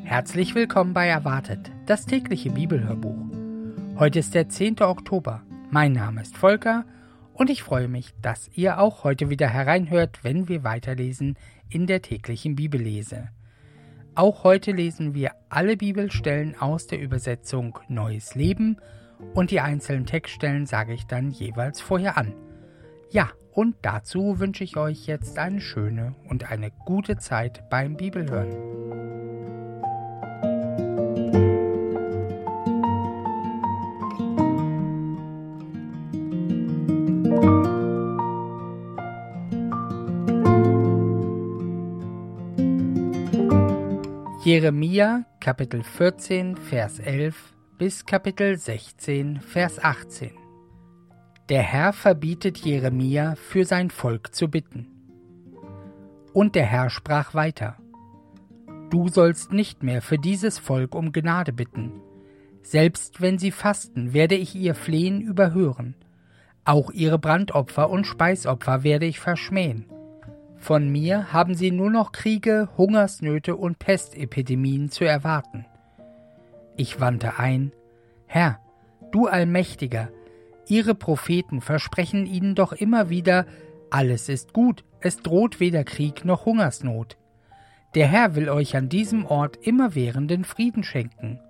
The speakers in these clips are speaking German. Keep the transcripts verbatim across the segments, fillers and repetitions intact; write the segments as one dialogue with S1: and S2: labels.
S1: Herzlich willkommen bei Erwartet, das tägliche Bibelhörbuch. Heute ist der zehnte Oktober. Mein Name ist Volker und ich freue mich, dass ihr auch heute wieder hereinhört, wenn wir weiterlesen in der täglichen Bibellese. Auch heute lesen wir alle Bibelstellen aus der Übersetzung Neues Leben und die einzelnen Textstellen sage ich dann jeweils vorher an. Ja, und dazu wünsche ich euch jetzt eine schöne und eine gute Zeit beim Bibelhören. Jeremia, Kapitel vierzehn, Vers elf bis Kapitel sechzehn, Vers achtzehn. Der Herr verbietet Jeremia, für sein Volk zu bitten. Und der Herr sprach weiter: Du sollst nicht mehr für dieses Volk um Gnade bitten. Selbst wenn sie fasten, werde ich ihr Flehen überhören. Auch ihre Brandopfer und Speisopfer werde ich verschmähen. Von mir haben sie nur noch Kriege, Hungersnöte und Pestepidemien zu erwarten. Ich wandte ein: Herr, du Allmächtiger, Ihre Propheten versprechen ihnen doch immer wieder, alles ist gut, es droht weder Krieg noch Hungersnot. Der Herr will euch an diesem Ort immerwährenden Frieden schenken.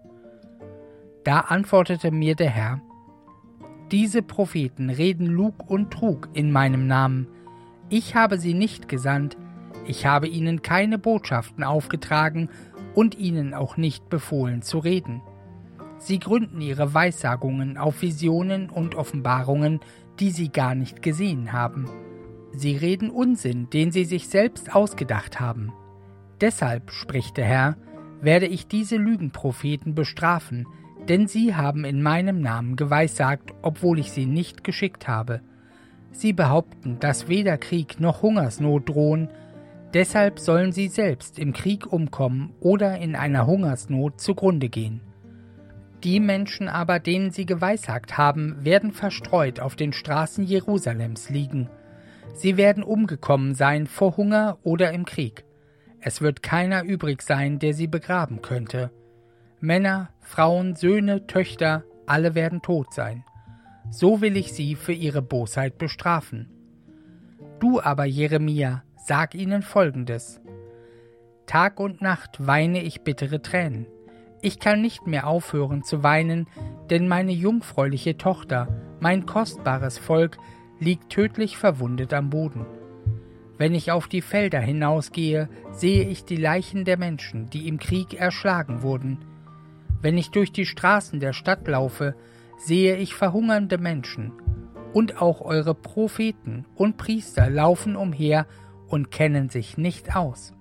S1: Da antwortete mir der Herr: Diese Propheten reden Lug und Trug in meinem Namen. Ich habe sie nicht gesandt, ich habe ihnen keine Botschaften aufgetragen und ihnen auch nicht befohlen zu reden. Sie gründen ihre Weissagungen auf Visionen und Offenbarungen, die sie gar nicht gesehen haben. Sie reden Unsinn, den sie sich selbst ausgedacht haben. Deshalb, spricht der Herr, werde ich diese Lügenpropheten bestrafen, denn sie haben in meinem Namen geweissagt, obwohl ich sie nicht geschickt habe. Sie behaupten, dass weder Krieg noch Hungersnot drohen, deshalb sollen sie selbst im Krieg umkommen oder in einer Hungersnot zugrunde gehen. Die Menschen aber, denen sie geweissagt haben, werden verstreut auf den Straßen Jerusalems liegen. Sie werden umgekommen sein vor Hunger oder im Krieg. Es wird keiner übrig sein, der sie begraben könnte. Männer, Frauen, Söhne, Töchter, alle werden tot sein. So will ich sie für ihre Bosheit bestrafen. Du aber, Jeremia, sag ihnen Folgendes: Tag und Nacht weine ich bittere Tränen. Ich kann nicht mehr aufhören zu weinen, denn meine jungfräuliche Tochter, mein kostbares Volk, liegt tödlich verwundet am Boden. Wenn ich auf die Felder hinausgehe, sehe ich die Leichen der Menschen, die im Krieg erschlagen wurden. Wenn ich durch die Straßen der Stadt laufe, sehe ich verhungernde Menschen, und auch eure Propheten und Priester laufen umher und kennen sich nicht aus.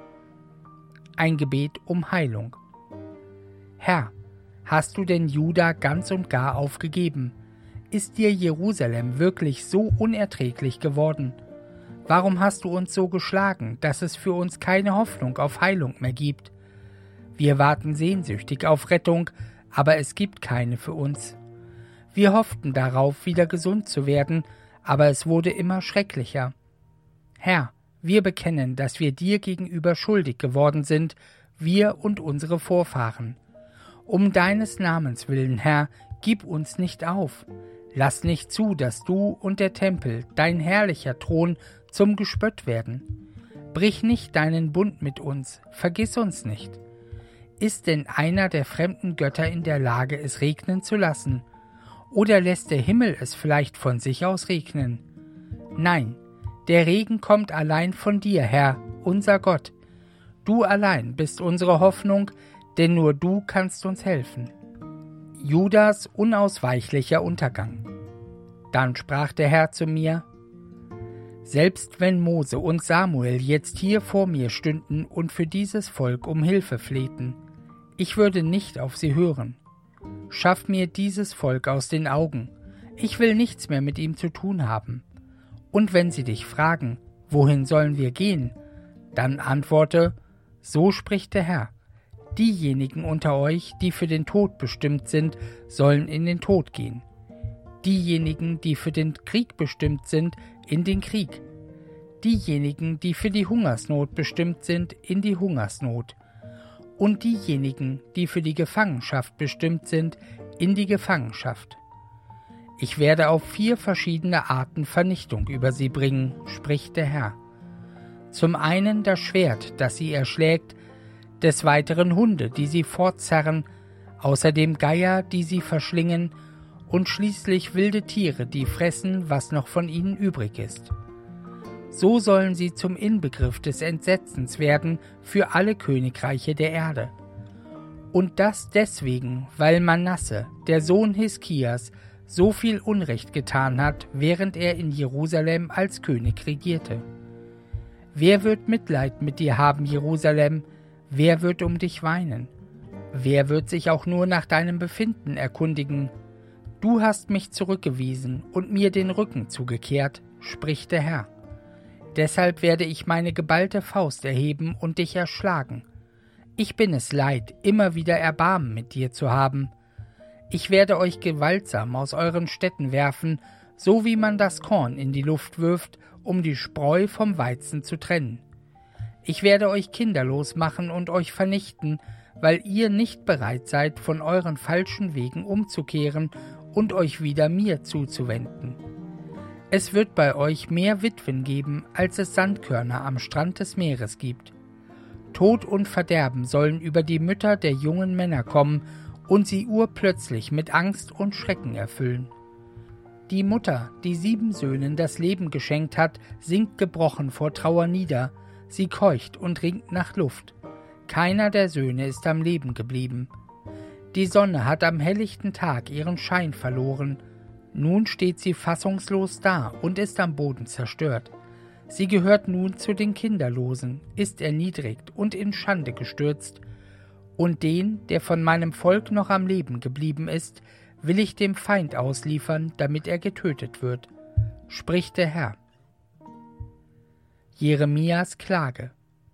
S1: Ein Gebet um Heilung. Herr, hast du denn Juda ganz und gar aufgegeben? Ist dir Jerusalem wirklich so unerträglich geworden? Warum hast du uns so geschlagen, dass es für uns keine Hoffnung auf Heilung mehr gibt? Wir warten sehnsüchtig auf Rettung, aber es gibt keine für uns. Wir hofften darauf, wieder gesund zu werden, aber es wurde immer schrecklicher. Herr, wir bekennen, dass wir dir gegenüber schuldig geworden sind, wir und unsere Vorfahren. Um deines Namens willen, Herr, gib uns nicht auf. Lass nicht zu, dass du und der Tempel, dein herrlicher Thron, zum Gespött werden. Brich nicht deinen Bund mit uns, vergiss uns nicht. Ist denn einer der fremden Götter in der Lage, es regnen zu lassen? Oder lässt der Himmel es vielleicht von sich aus regnen? Nein, der Regen kommt allein von dir, Herr, unser Gott. Du allein bist unsere Hoffnung, denn nur du kannst uns helfen. Judas unausweichlicher Untergang. Dann sprach der Herr zu mir: Selbst wenn Mose und Samuel jetzt hier vor mir stünden und für dieses Volk um Hilfe flehten, ich würde nicht auf sie hören. Schaff mir dieses Volk aus den Augen, ich will nichts mehr mit ihm zu tun haben. Und wenn sie dich fragen, wohin sollen wir gehen, dann antworte: So spricht der Herr, diejenigen unter euch, die für den Tod bestimmt sind, sollen in den Tod gehen. Diejenigen, die für den Krieg bestimmt sind, in den Krieg. Diejenigen, die für die Hungersnot bestimmt sind, in die Hungersnot. und diejenigen, die für die Gefangenschaft bestimmt sind, in die Gefangenschaft. Ich werde auf vier verschiedene Arten Vernichtung über sie bringen, spricht der Herr. Zum einen das Schwert, das sie erschlägt, des Weiteren Hunde, die sie fortzerren, außerdem Geier, die sie verschlingen, und schließlich wilde Tiere, die fressen, was noch von ihnen übrig ist. So sollen sie zum Inbegriff des Entsetzens werden für alle Königreiche der Erde. Und das deswegen, weil Manasse, der Sohn Hiskias, so viel Unrecht getan hat, während er in Jerusalem als König regierte. Wer wird Mitleid mit dir haben, Jerusalem? Wer wird um dich weinen? Wer wird sich auch nur nach deinem Befinden erkundigen? Du hast mich zurückgewiesen und mir den Rücken zugekehrt, spricht der Herr. Deshalb werde ich meine geballte Faust erheben und dich erschlagen. Ich bin es leid, immer wieder Erbarmen mit dir zu haben. Ich werde euch gewaltsam aus euren Städten werfen, so wie man das Korn in die Luft wirft, um die Spreu vom Weizen zu trennen. Ich werde euch kinderlos machen und euch vernichten, weil ihr nicht bereit seid, von euren falschen Wegen umzukehren und euch wieder mir zuzuwenden. Es wird bei euch mehr Witwen geben, als es Sandkörner am Strand des Meeres gibt. Tod und Verderben sollen über die Mütter der jungen Männer kommen und sie urplötzlich mit Angst und Schrecken erfüllen. Die Mutter, die sieben Söhnen das Leben geschenkt hat, sinkt gebrochen vor Trauer nieder, sie keucht und ringt nach Luft. Keiner der Söhne ist am Leben geblieben. Die Sonne hat am helllichten Tag ihren Schein verloren. Nun steht sie fassungslos da und ist am Boden zerstört. Sie gehört nun zu den Kinderlosen, ist erniedrigt und in Schande gestürzt. Und den, der von meinem Volk noch am Leben geblieben ist, will ich dem Feind ausliefern, damit er getötet wird, spricht der Herr. Jeremias Klage.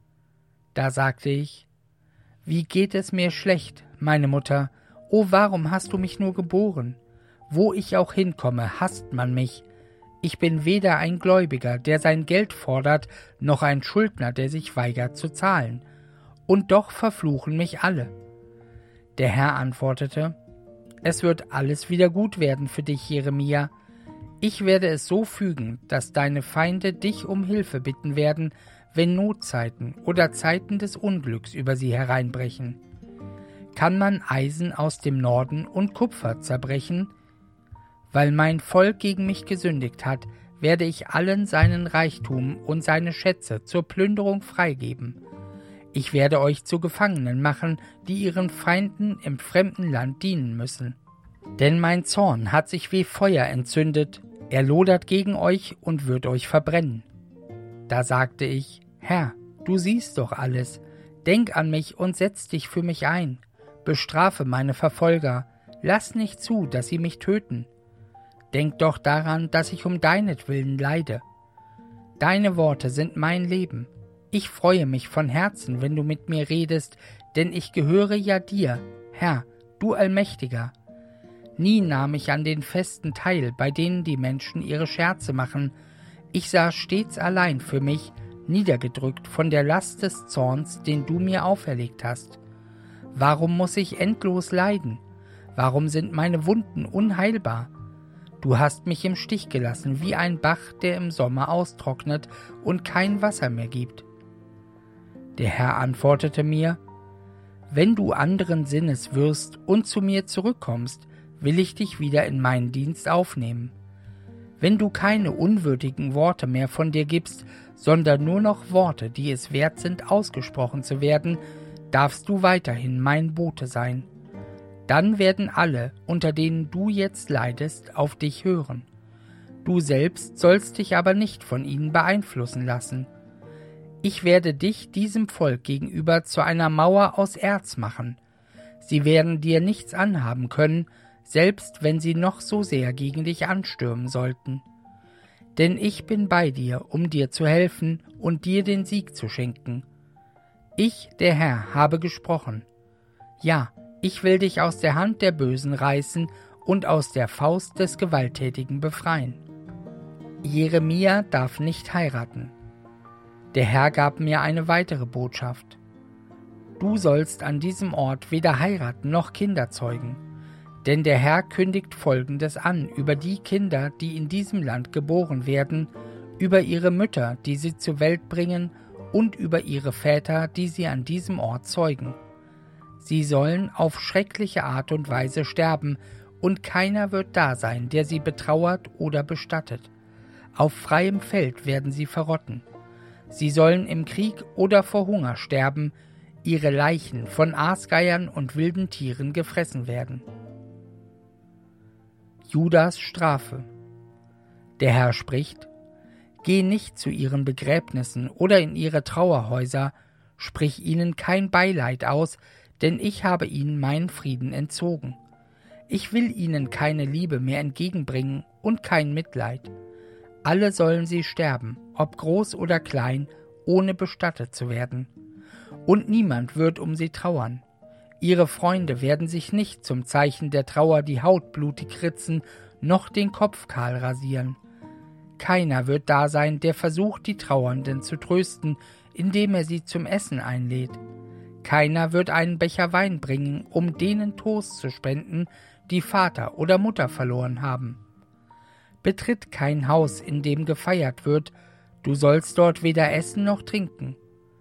S1: Da sagte ich: Wie geht es mir schlecht, meine Mutter, o warum hast du mich nur geboren? Wo ich auch hinkomme, hasst man mich. Ich bin weder ein Gläubiger, der sein Geld fordert, noch ein Schuldner, der sich weigert zu zahlen. Und doch verfluchen mich alle. Der Herr antwortete: Es wird alles wieder gut werden für dich, Jeremia. Ich werde es so fügen, dass deine Feinde dich um Hilfe bitten werden, wenn Notzeiten oder Zeiten des Unglücks über sie hereinbrechen. Kann man Eisen aus dem Norden und Kupfer zerbrechen? Weil mein Volk gegen mich gesündigt hat, werde ich allen seinen Reichtum und seine Schätze zur Plünderung freigeben. Ich werde euch zu Gefangenen machen, die ihren Feinden im fremden Land dienen müssen. Denn mein Zorn hat sich wie Feuer entzündet, er lodert gegen euch und wird euch verbrennen. Da sagte ich: Herr, du siehst doch alles, denk an mich und setz dich für mich ein, bestrafe meine Verfolger, lass nicht zu, dass sie mich töten. Denk doch daran, dass ich um deinetwillen leide. Deine Worte sind mein Leben. Ich freue mich von Herzen, wenn du mit mir redest, denn ich gehöre ja dir, Herr, du Allmächtiger. Nie nahm ich an den Festen teil, bei denen die Menschen ihre Scherze machen. Ich saß stets allein für mich, niedergedrückt von der Last des Zorns, den du mir auferlegt hast. Warum muss ich endlos leiden? Warum sind meine Wunden unheilbar? Du hast mich im Stich gelassen, wie ein Bach, der im Sommer austrocknet und kein Wasser mehr gibt. Der Herr antwortete mir: Wenn du anderen Sinnes wirst und zu mir zurückkommst, will ich dich wieder in meinen Dienst aufnehmen. Wenn du keine unwürdigen Worte mehr von dir gibst, sondern nur noch Worte, die es wert sind, ausgesprochen zu werden, darfst du weiterhin mein Bote sein. Dann werden alle, unter denen du jetzt leidest, auf dich hören. Du selbst sollst dich aber nicht von ihnen beeinflussen lassen. Ich werde dich diesem Volk gegenüber zu einer Mauer aus Erz machen. Sie werden dir nichts anhaben können, selbst wenn sie noch so sehr gegen dich anstürmen sollten. Denn ich bin bei dir, um dir zu helfen und dir den Sieg zu schenken. Ich, der Herr, habe gesprochen. Ja, ich will dich aus der Hand der Bösen reißen und aus der Faust des Gewalttätigen befreien. Jeremia darf nicht heiraten. Der Herr gab mir eine weitere Botschaft. Du sollst an diesem Ort weder heiraten noch Kinder zeugen. Denn der Herr kündigt Folgendes an über die Kinder, die in diesem Land geboren werden, über ihre Mütter, die sie zur Welt bringen, und über ihre Väter, die sie an diesem Ort zeugen. Sie sollen auf schreckliche Art und Weise sterben, und keiner wird da sein, der sie betrauert oder bestattet. Auf freiem Feld werden sie verrotten. Sie sollen im Krieg oder vor Hunger sterben, ihre Leichen von Aasgeiern und wilden Tieren gefressen werden. Judas Strafe. Der Herr spricht: Geh nicht zu ihren Begräbnissen oder in ihre Trauerhäuser, sprich ihnen kein Beileid aus, denn ich habe ihnen meinen Frieden entzogen. Ich will ihnen keine Liebe mehr entgegenbringen und kein Mitleid. Alle sollen sie sterben, ob groß oder klein, ohne bestattet zu werden. Und niemand wird um sie trauern. Ihre Freunde werden sich nicht zum Zeichen der Trauer die Haut blutig ritzen, noch den Kopf kahl rasieren. Keiner wird da sein, der versucht, die Trauernden zu trösten, indem er sie zum Essen einlädt. Keiner wird einen Becher Wein bringen, um denen Trost zu spenden, die Vater oder Mutter verloren haben. Betritt kein Haus, in dem gefeiert wird, du sollst dort weder essen noch trinken.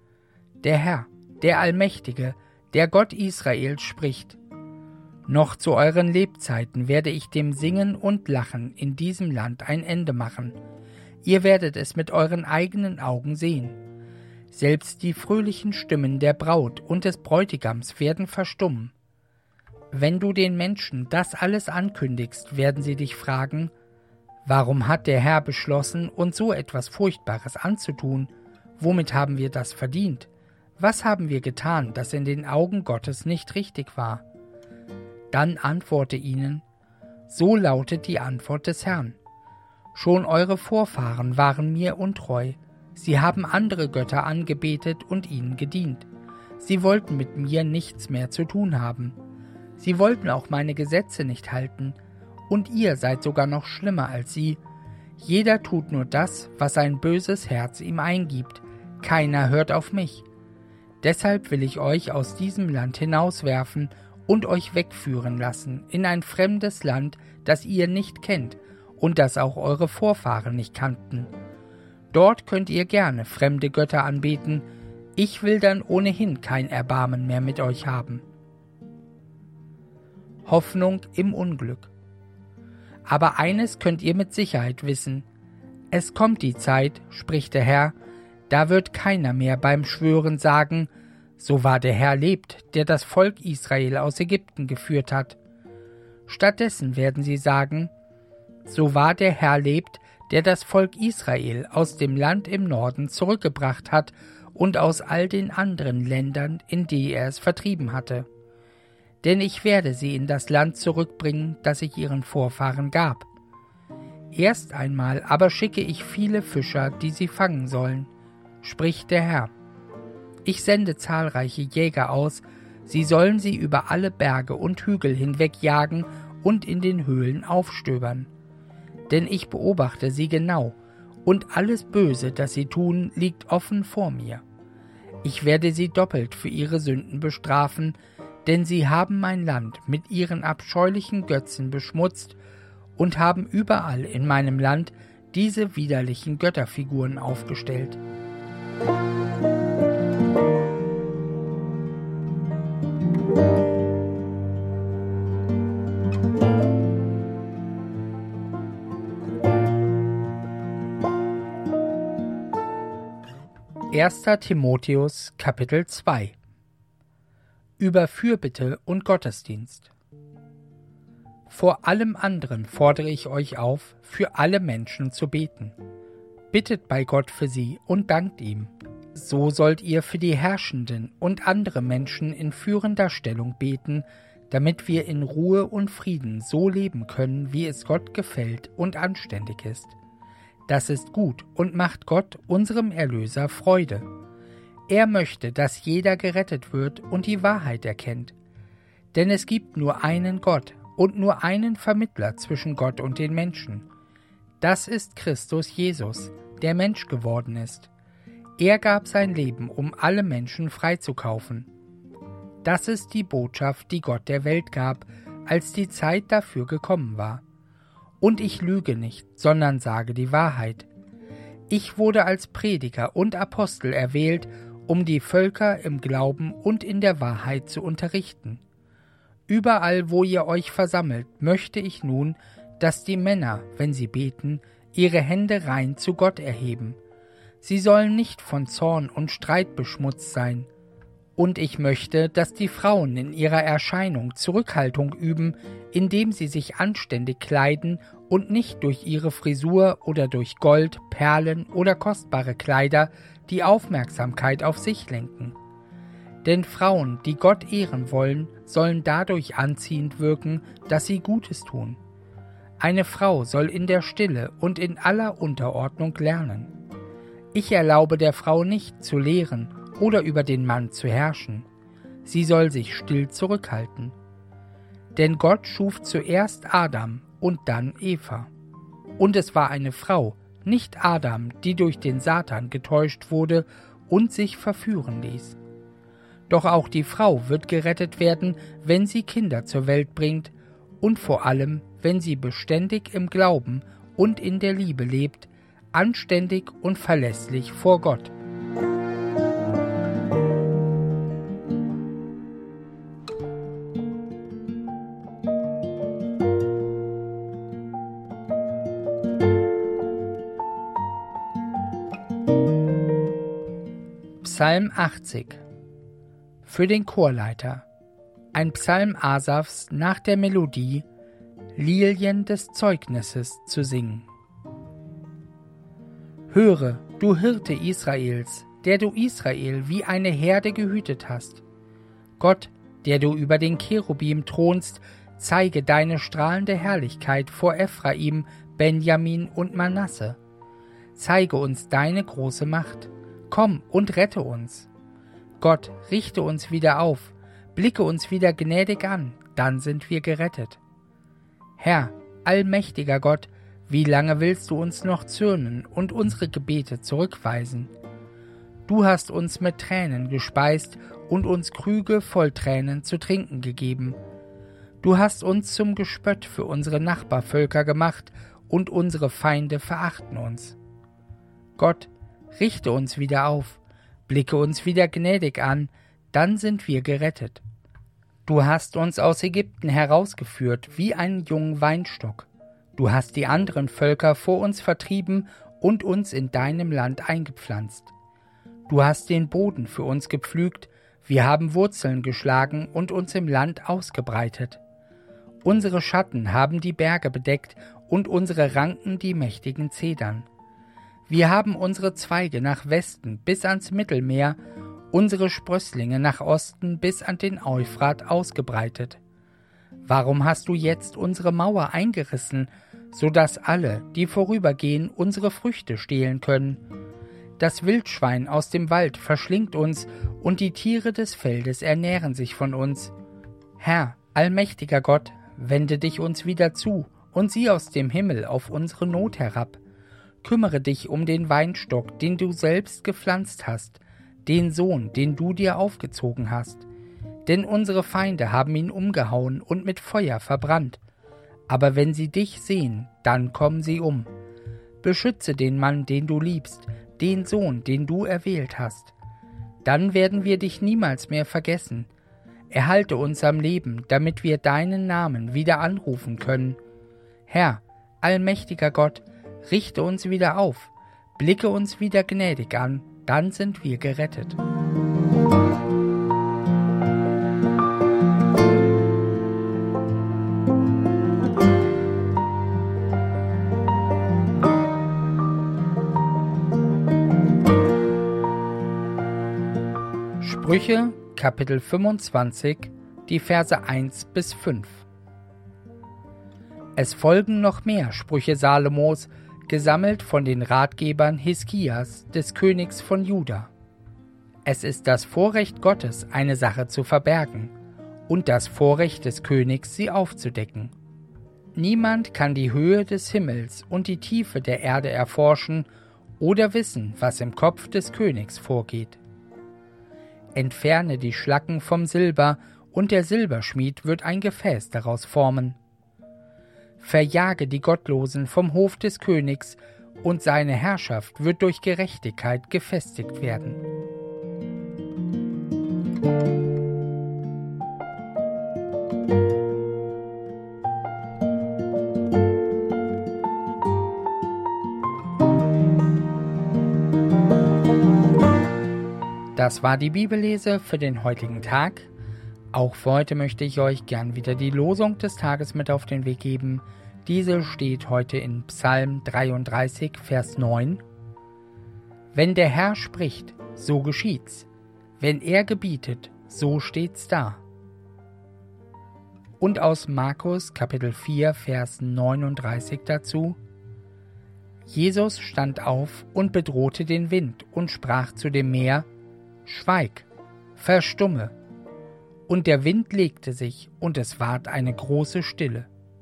S1: Der Herr, der Allmächtige, der Gott Israels spricht: Noch zu euren Lebzeiten werde ich dem Singen und Lachen in diesem Land ein Ende machen. Ihr werdet es mit euren eigenen Augen sehen. Selbst die fröhlichen Stimmen der Braut und des Bräutigams werden verstummen. Wenn du den Menschen das alles ankündigst, werden sie dich fragen: Warum hat der Herr beschlossen, uns so etwas Furchtbares anzutun? Womit haben wir das verdient? Was haben wir getan, das in den Augen Gottes nicht richtig war? Dann antworte ihnen: So lautet die Antwort des Herrn. Schon eure Vorfahren waren mir untreu. Sie haben andere Götter angebetet und ihnen gedient. Sie wollten mit mir nichts mehr zu tun haben. Sie wollten auch meine Gesetze nicht halten. Und ihr seid sogar noch schlimmer als sie. Jeder tut nur das, was sein böses Herz ihm eingibt. Keiner hört auf mich. Deshalb will ich euch aus diesem Land hinauswerfen und euch wegführen lassen in ein fremdes Land, das ihr nicht kennt und das auch eure Vorfahren nicht kannten. Dort könnt ihr gerne fremde Götter anbeten, ich will dann ohnehin kein Erbarmen mehr mit euch haben. Hoffnung im Unglück. Aber eines könnt ihr mit Sicherheit wissen: Es kommt die Zeit, spricht der Herr, da wird keiner mehr beim Schwören sagen: So wahr der Herr lebt, der das Volk Israel aus Ägypten geführt hat. Stattdessen werden sie sagen: So wahr der Herr lebt, der das Volk Israel aus dem Land im Norden zurückgebracht hat und aus all den anderen Ländern, in die er es vertrieben hatte. Denn ich werde sie in das Land zurückbringen, das ich ihren Vorfahren gab. Erst einmal aber schicke ich viele Fischer, die sie fangen sollen, spricht der Herr. Ich sende zahlreiche Jäger aus, sie sollen sie über alle Berge und Hügel hinweg jagen und in den Höhlen aufstöbern. Denn ich beobachte sie genau, und alles Böse, das sie tun, liegt offen vor mir. Ich werde sie doppelt für ihre Sünden bestrafen, denn sie haben mein Land mit ihren abscheulichen Götzen beschmutzt und haben überall in meinem Land diese widerlichen Götterfiguren aufgestellt. erster Timotheus, Kapitel zwei. Über Fürbitte und Gottesdienst. Vor allem anderen fordere ich euch auf, für alle Menschen zu beten. Bittet bei Gott für sie und dankt ihm. So sollt ihr für die Herrschenden und andere Menschen in führender Stellung beten, damit wir in Ruhe und Frieden so leben können, wie es Gott gefällt und anständig ist. Das ist gut und macht Gott, unserem Erlöser, Freude. Er möchte, dass jeder gerettet wird und die Wahrheit erkennt. Denn es gibt nur einen Gott und nur einen Vermittler zwischen Gott und den Menschen. Das ist Christus Jesus, der Mensch geworden ist. Er gab sein Leben, um alle Menschen freizukaufen. Das ist die Botschaft, die Gott der Welt gab, als die Zeit dafür gekommen war. Und ich lüge nicht, sondern sage die Wahrheit. Ich wurde als Prediger und Apostel erwählt, um die Völker im Glauben und in der Wahrheit zu unterrichten. Überall, wo ihr euch versammelt, möchte ich nun, dass die Männer, wenn sie beten, ihre Hände rein zu Gott erheben. Sie sollen nicht von Zorn und Streit beschmutzt sein. Und ich möchte, dass die Frauen in ihrer Erscheinung Zurückhaltung üben, indem sie sich anständig kleiden und nicht durch ihre Frisur oder durch Gold, Perlen oder kostbare Kleider die Aufmerksamkeit auf sich lenken. Denn Frauen, die Gott ehren wollen, sollen dadurch anziehend wirken, dass sie Gutes tun. Eine Frau soll in der Stille und in aller Unterordnung lernen. Ich erlaube der Frau nicht zu lehren oder über den Mann zu herrschen. Sie soll sich still zurückhalten. Denn Gott schuf zuerst Adam und dann Eva. Und es war eine Frau, nicht Adam, die durch den Satan getäuscht wurde und sich verführen ließ. Doch auch die Frau wird gerettet werden, wenn sie Kinder zur Welt bringt und vor allem, wenn sie beständig im Glauben und in der Liebe lebt, anständig und verlässlich vor Gott. Psalm achtzig. Für den Chorleiter. Ein Psalm Asafs nach der Melodie Lilien des Zeugnisses zu singen. Höre, du Hirte Israels, der du Israel wie eine Herde gehütet hast. Gott, der du über den Cherubim thronst, zeige deine strahlende Herrlichkeit vor Ephraim, Benjamin und Manasse. Zeige uns deine große Macht. Komm und rette uns. Gott, richte uns wieder auf, blicke uns wieder gnädig an, dann sind wir gerettet. Herr, allmächtiger Gott, wie lange willst du uns noch zürnen und unsere Gebete zurückweisen? Du hast uns mit Tränen gespeist und uns Krüge voll Tränen zu trinken gegeben. Du hast uns zum Gespött für unsere Nachbarvölker gemacht und unsere Feinde verachten uns. Gott, richte uns wieder auf, blicke uns wieder gnädig an, dann sind wir gerettet. Du hast uns aus Ägypten herausgeführt wie einen jungen Weinstock. Du hast die anderen Völker vor uns vertrieben und uns in deinem Land eingepflanzt. Du hast den Boden für uns gepflügt, wir haben Wurzeln geschlagen und uns im Land ausgebreitet. Unsere Schatten haben die Berge bedeckt und unsere Ranken die mächtigen Zedern. Wir haben unsere Zweige nach Westen bis ans Mittelmeer, unsere Sprösslinge nach Osten bis an den Euphrat ausgebreitet. Warum hast du jetzt unsere Mauer eingerissen, so dass alle, die vorübergehen, unsere Früchte stehlen können? Das Wildschwein aus dem Wald verschlingt uns, und die Tiere des Feldes ernähren sich von uns. Herr, allmächtiger Gott, wende dich uns wieder zu und sieh aus dem Himmel auf unsere Not herab. Kümmere dich um den Weinstock, den du selbst gepflanzt hast, den Sohn, den du dir aufgezogen hast. Denn unsere Feinde haben ihn umgehauen und mit Feuer verbrannt. Aber wenn sie dich sehen, dann kommen sie um. Beschütze den Mann, den du liebst, den Sohn, den du erwählt hast. Dann werden wir dich niemals mehr vergessen. Erhalte uns am Leben, damit wir deinen Namen wieder anrufen können. Herr, allmächtiger Gott, richte uns wieder auf, blicke uns wieder gnädig an, dann sind wir gerettet. Sprüche, Kapitel fünfundzwanzig, die Verse eins bis fünf. Es folgen noch mehr Sprüche Salomos, gesammelt von den Ratgebern Hiskias, des Königs von Juda. Es ist das Vorrecht Gottes, eine Sache zu verbergen, und das Vorrecht des Königs, sie aufzudecken. Niemand kann die Höhe des Himmels und die Tiefe der Erde erforschen oder wissen, was im Kopf des Königs vorgeht. Entferne die Schlacken vom Silber, und der Silberschmied wird ein Gefäß daraus formen. Verjage die Gottlosen vom Hof des Königs, und seine Herrschaft wird durch Gerechtigkeit gefestigt werden. Das war die Bibellese für den heutigen Tag. Auch für heute möchte ich euch gern wieder die Losung des Tages mit auf den Weg geben. Diese steht heute in Psalm dreiunddreißig, Vers neun. Wenn der Herr spricht, so geschieht's. Wenn er gebietet, so steht's da. Und aus Markus Kapitel vier, Vers neununddreißig dazu. Jesus stand auf und bedrohte den Wind und sprach zu dem Meer: Schweig, verstumme. Und der Wind legte sich, und es ward eine große Stille.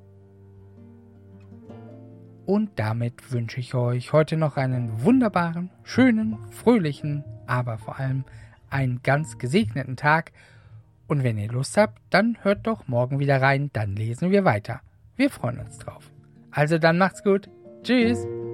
S1: Und damit wünsche ich euch heute noch einen wunderbaren, schönen, fröhlichen, aber vor allem einen ganz gesegneten Tag. Und wenn ihr Lust habt, dann hört doch morgen wieder rein, dann lesen wir weiter. Wir freuen uns drauf. Also dann macht's gut. Tschüss.